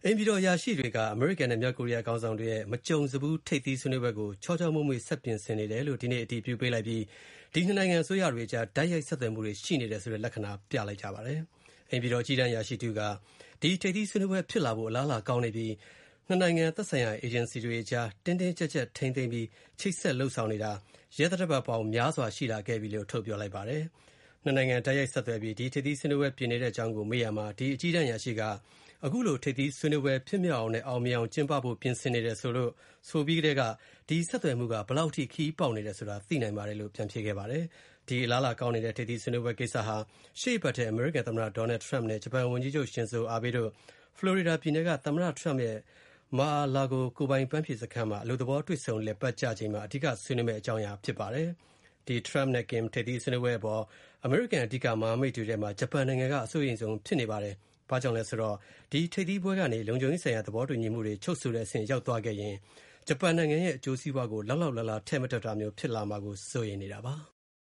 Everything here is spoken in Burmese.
အိမ်ဖြူတော်အရာရှိတွေကအမေရိကန်နဲ့မြောက်ကိုရီးယားခေါင်းဆောင်တွေရဲ့မကြုံစဖူးထိပ်သီးဆွေးနွေးပွဲကိုချောချောမွေ့မွေ့ဆက်ပြင်ဆင်နေတယ်လို့ဒီနေ့အတည်ပြုပေးလိုက်ပြီးဒီနှစ်နိုင်ငံအစိုးရတွေကြားတိုက်ရိုက်ဆက်သွယ်မှုတွေရှိနေတယ်ဆိုတဲ့လက္ခဏာပြလိုက်ကြပါတယ်။အိမ်ဖြူတော်အကြီးတန်းအရာရှိတူကဒီထိပ်သီးဆွေးနွေးပွဲဖြစ်လာဖို့အလားအလာကောင်းနေပြီးနှစ်နိုင်ငံသက်ဆိုင်ရာအေဂျင်စီတွေကြားတင်းတင်းကြပ်ကြပ်ထိန်းသိမ်းပြီးချိတ်ဆက်လှုပ်ဆောင်နေတာရက်သတ္တပတ်ပေါင်းများစွာရှိလာခဲ့ပြီလို့ထုတ်ပြောလိုက်ပါတယ်။နှစ်နိုင်ငံတိုက်ရိုက်ဆက်သွယ်ပြီးဒီထိပ်သီးဆွေးနွေးပွဲပြင်နေတဲ့အကြောင်းကိုမေးရမှာဒီအကြီးတန်းအရာရှိကအခုလိုထိပ်သီးဆွေးနွေးပွဲဖြစ်မြောက်အောင်နဲ့အောင်မြင်အောင်ကျင်းပဖို့ပြင်ဆင်နေတယ်ဆိုပြီးတဲ့ကဒီဆက်သွယ်မှုကဘယ်လောက်ထိခီးပေါက်နေတယ်ဆိုတာသိနိုင်ပါတယ်လို့ပြန်ဖြေခဲ့ပါတယ်။ဒီအလားအလာကောင်းနေတဲ့ထိပ်သီးဆွေးနွေးပွဲကိစ္စဟာရှေ့ပတ်တဲ့အမေရိကန်သမ္မတဒေါ်နယ်ထရမ့်နဲ့ဂျပန်ဝန်ကြီးချုပ်ရှင်ဇိုအာဘေးတို့ဖလော်ရီဒါပြည်နယ်ကသမ္မတထရမ့်ရဲ့Mar-a-Lago ကိုပိုင်ပန်းဖြေစခန်းမှာအလုပ်သဘောတွေ့ဆုံလည်ပတ်ကြချိန်မှာအဓိကဆွေးနွေးမယ့်အကြောင်းအရာဖြစ်ပါတယ်။ဒီထရမ့်နဲ့ကင်ထိပ်သီးဆွေးနွေးပွဲအပေါ်အမေရိကန်အဓိကမဟာမိတ်တွေထဲမှာဂျပန်နိုင်ငံကအစိုးရိမ်ဆုံးဖြစ်နေပါတယ်။ဘာကြောင့်လဲဆိုတော့ဒီထိပ်သီးပွဲကနေလုံခြုံရေးဆိုင်ရာသဘောတူညီမှုတွေချုပ်ဆိုတဲ့အဆင့်ရောက်သွားခဲ့ရင်ဂျပန်နိုင်ငံရဲ့အကျိုးစီးပွားကိုလောက်လောက်လားလားထည့်မတွက်တာမျိုးဖြစ်လာမှာကိုစိုးရိမ်နေတာပါ။